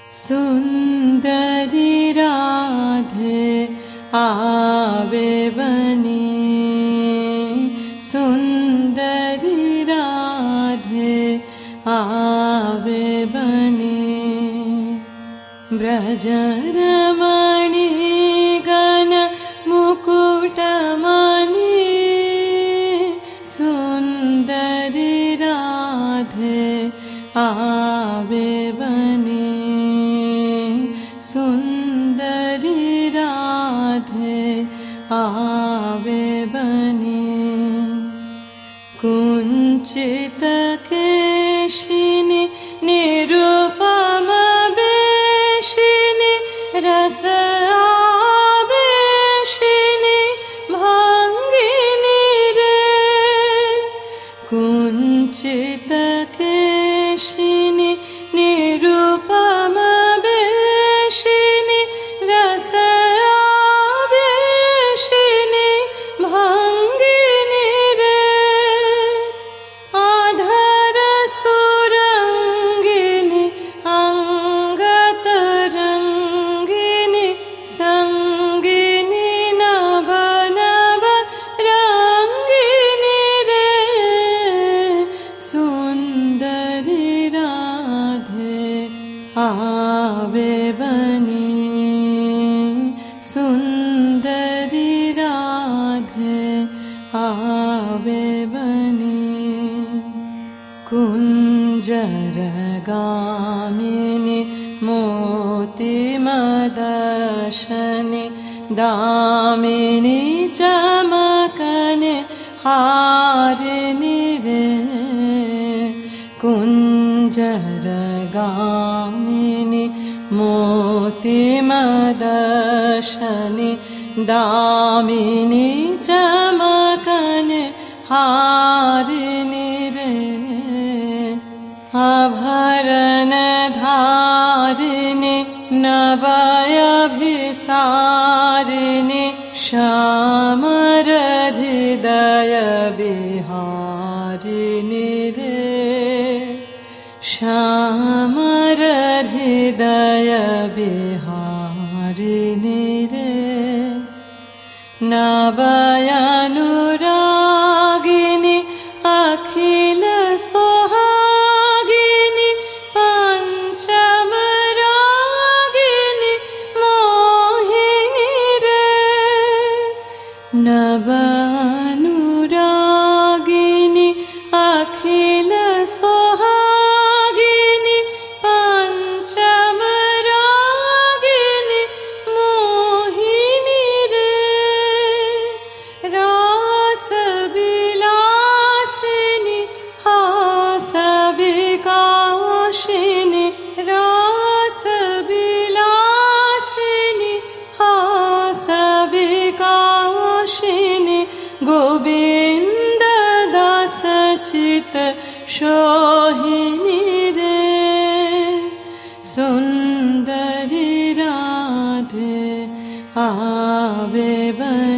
सुंदरी राधे आवे बनी, सुंदरी राधे आवे बनी। ब्रजरमणी गण मुकुटमणि, सुंदरी राधे आवे बनी, सुंदरी राधे आवे बनी। कुंचित केशिनी निरुपम बेशिनी, रस आवेशिनी भंगिनी रे। कुंचित केशिनी निरुपम बेशिनी, रस आवेशिनी भंगिनी रे। आधर सुरंगिनी अंगतरंगिनी, संगिनी नभ नभ रंगिनी रे। सुंदरी राधे आवे बनी, सुंदरी राधे आवे बनी। कुंजरगामिनी मोतिमदर्शनि, दामिनी चमकने हारिनी रे। कुंजरगामिनी मोतिमदर्शनि, दामिनी चमकने हारिनी रे। आभरण धारिणी नवयभिसारिणी, श्यामर हृदय बिहारिणी रे। श्यामर हृदय बिहारिणी रे। नवयानुरागिनी अखिल सोहागिनी, पंचमरागिनी मोहिनी रे। नवानुरागिनी अखिल सोहागिनी, पंचमरागिनी मोहिनी रे। रास विलासिनी हास विकासिनी, रास विलासिनी हास विकासिनी, गोविंद दास चित सोहिनी रे। सुंदरी राधे आवे बनी।